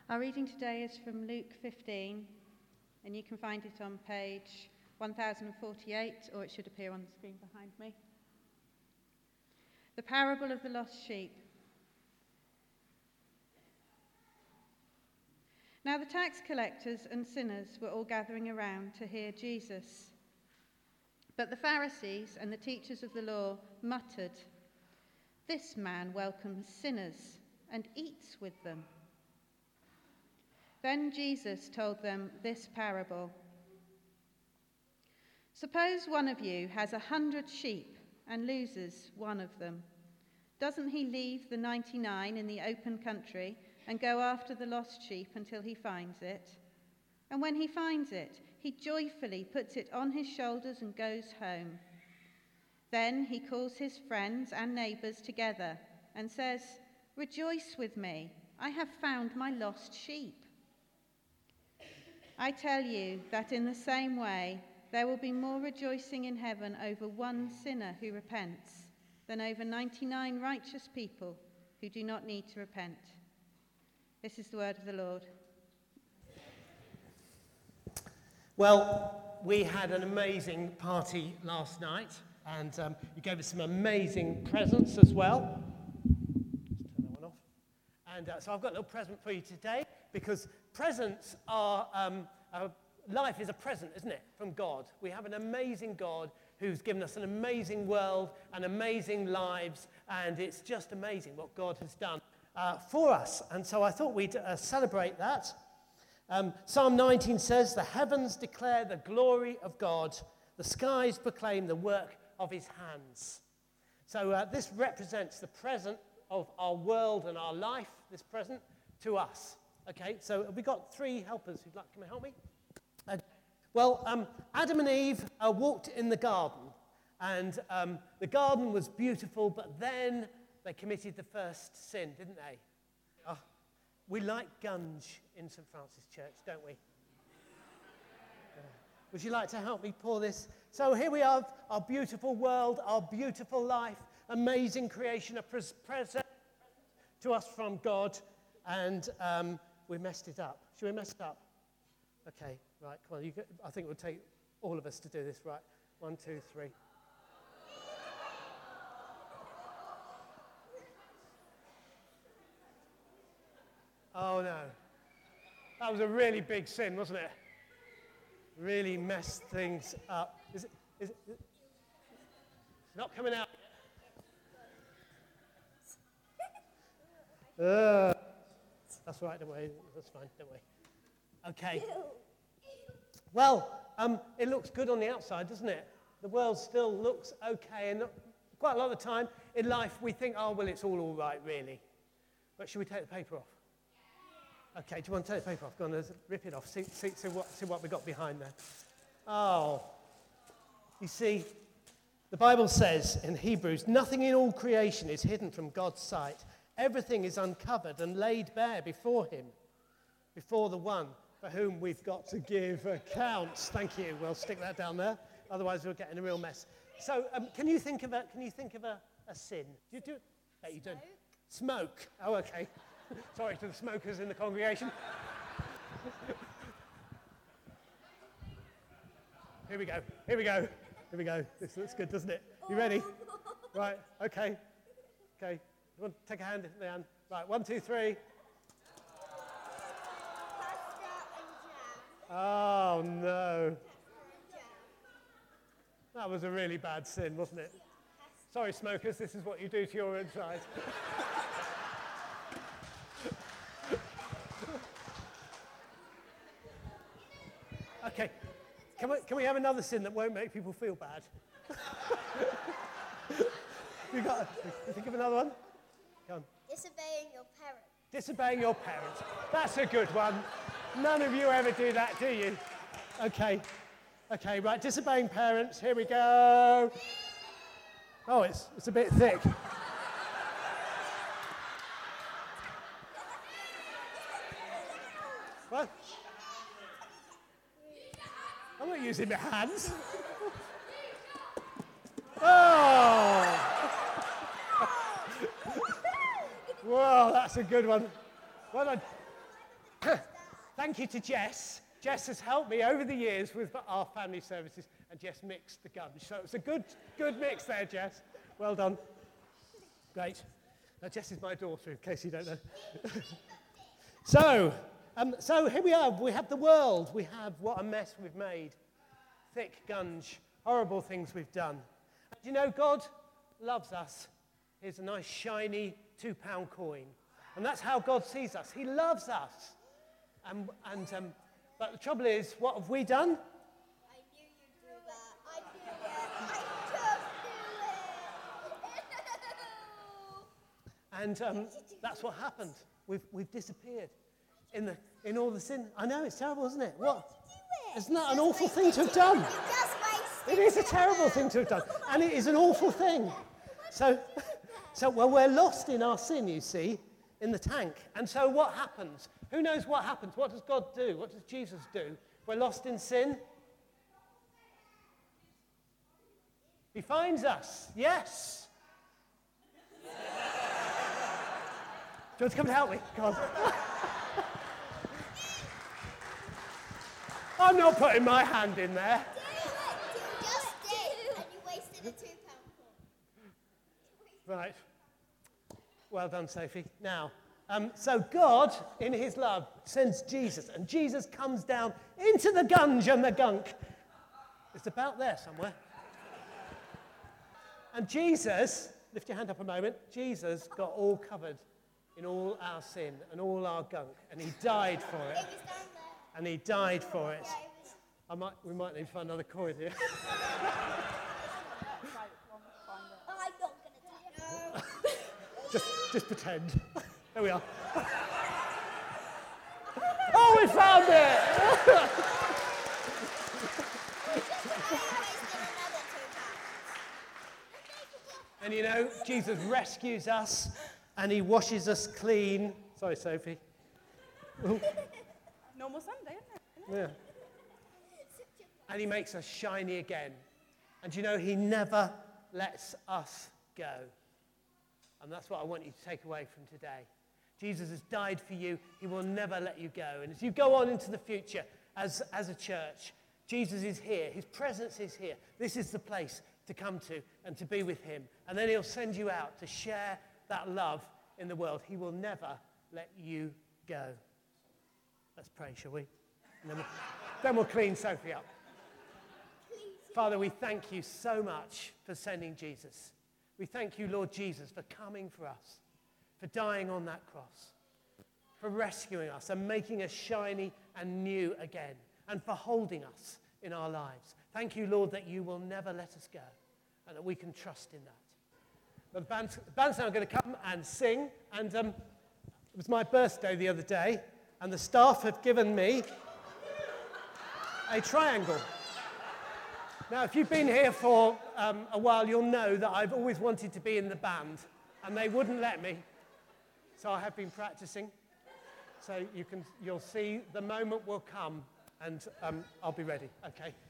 Our reading today is from Luke 15, and you can find it on page 1048, or it should appear on the screen behind me. The parable of the lost sheep. Now the tax collectors and sinners were all gathering around to hear Jesus. But the Pharisees and the teachers of the law muttered, "This man welcomes sinners and eats with them." Then Jesus told them this parable. Suppose one of you has 100 sheep and loses one of them. Doesn't he leave the 99 in the open country and go after the lost sheep until he finds it? And when he finds it, he joyfully puts it on his shoulders and goes home. Then he calls his friends and neighbours together and says, "Rejoice with me, I have found my lost sheep." I tell you that in the same way, there will be more rejoicing in heaven over one sinner who repents than over 99 righteous people who do not need to repent. This is the word of the Lord. Well, we had an amazing party last night, and you gave us some amazing presents as well. Just turn that one off. And so I've got a little present for you today, because presents are, life is a present, isn't it, from God. We have an amazing God who's given us an amazing world and amazing lives, and it's just amazing what God has done for us. And so I thought we'd celebrate that. Psalm 19 says, "The heavens declare the glory of God, the skies proclaim the work of his hands." So this represents the present of our world and our life, this present, to us. Okay, so we've got three helpers who'd like to come and help me. Adam and Eve walked in the garden, and the garden was beautiful, but then they committed the first sin, didn't they? We like gunge in St. Francis Church, don't we? Would you like to help me pour this? So here we are, our beautiful world, our beautiful life, amazing creation, a present to us from God, and we messed it up. Should we mess it up? Okay, right, come on. I think it would take all of us to do this, right? 1, 2, 3. Oh no. That was a really big sin, wasn't it? Really messed things up. Is it? It's not coming out yet. That's right, don't worry. That's fine, don't worry. Okay. Well, it looks good on the outside, doesn't it? The world still looks okay, and quite a lot of the time in life we think, oh, well, it's all right, really. But should we take the paper off? Okay, do you want to take the paper off? Go on, let's rip it off. See what we got behind there. Oh, you see, the Bible says in Hebrews, nothing in all creation is hidden from God's sight. Everything is uncovered and laid bare before him, before the one for whom we've got to give accounts. Thank you. We'll stick that down there. Otherwise, we'll get in a real mess. So, can you think of a sin? Do you do it? No, you don't. Smoke. Oh, okay. Sorry to the smokers in the congregation. Here we go. This looks good, doesn't it? You ready? Right. Okay. You want to take a hand in the hand? Right. 1, 2, 3. Oh, no. That was a really bad sin, wasn't it? Sorry, smokers, this is what you do to your inside. Okay, can we have another sin that won't make people feel bad? You think of another one? Come on. Disobeying your parents. Disobeying your parents. That's a good one. None of you ever do that, do you? Okay, right, disobeying parents, here we go. Oh, it's a bit thick. What? I'm not using my hands. Oh! Whoa, that's a good one. Well done. Thank you to Jess. Jess has helped me over the years with our family services, and Jess mixed the gunge. So it's a good mix there, Jess. Well done. Great. Now, Jess is my daughter, in case you don't know. So here we are. We have the world. We have what a mess we've made. Thick gunge. Horrible things we've done. And you know, God loves us. Here's a nice, shiny £2 coin. And that's how God sees us. He loves us. But the trouble is, what have we done? I knew you'd do that. I knew it. I just knew it. And that's what happened. We've disappeared in all the sin. I know, it's terrible, isn't it? What? Isn't that an awful thing to have done? It is a terrible thing to have done. And it is an awful thing. So we're lost in our sin, you see, in the tank. And so what happens? Who knows what happens? What does God do? What does Jesus do? We're lost in sin. He finds us. Yes. Do you want to come and help me? Come on. I'm not putting my hand in there. You just did, and you wasted a £2 coin. Right. Well done, Sophie. Now, so God, in his love, sends Jesus, and Jesus comes down into the gunge and the gunk. It's about there somewhere. And Jesus, lift your hand up a moment, Jesus got all covered in all our sin and all our gunk, and he died for it. It was down there. And he died for it. Yeah, it was. We might need to find another coin here. I'm not going to do it. Just pretend. There we are. Oh, we found it! And you know, Jesus rescues us and he washes us clean. Sorry, Sophie. Normal Sunday, isn't it? Yeah. And he makes us shiny again. And you know, he never lets us go. And that's what I want you to take away from today. Jesus has died for you. He will never let you go. And as you go on into the future as a church, Jesus is here. His presence is here. This is the place to come to and to be with him. And then he'll send you out to share that love in the world. He will never let you go. Let's pray, shall we? And then we'll clean Sophie up. Father, we thank you so much for sending Jesus. We thank you, Lord Jesus, for coming for us, for dying on that cross, for rescuing us and making us shiny and new again, and for holding us in our lives. Thank you, Lord, that you will never let us go and that we can trust in that. But the band's now going to come and sing, and it was my birthday the other day, and the staff have given me a triangle. Now, if you've been here for a while, you'll know that I've always wanted to be in the band, and they wouldn't let me. So I have been practicing. So you'll see the moment will come, and I'll be ready. Okay.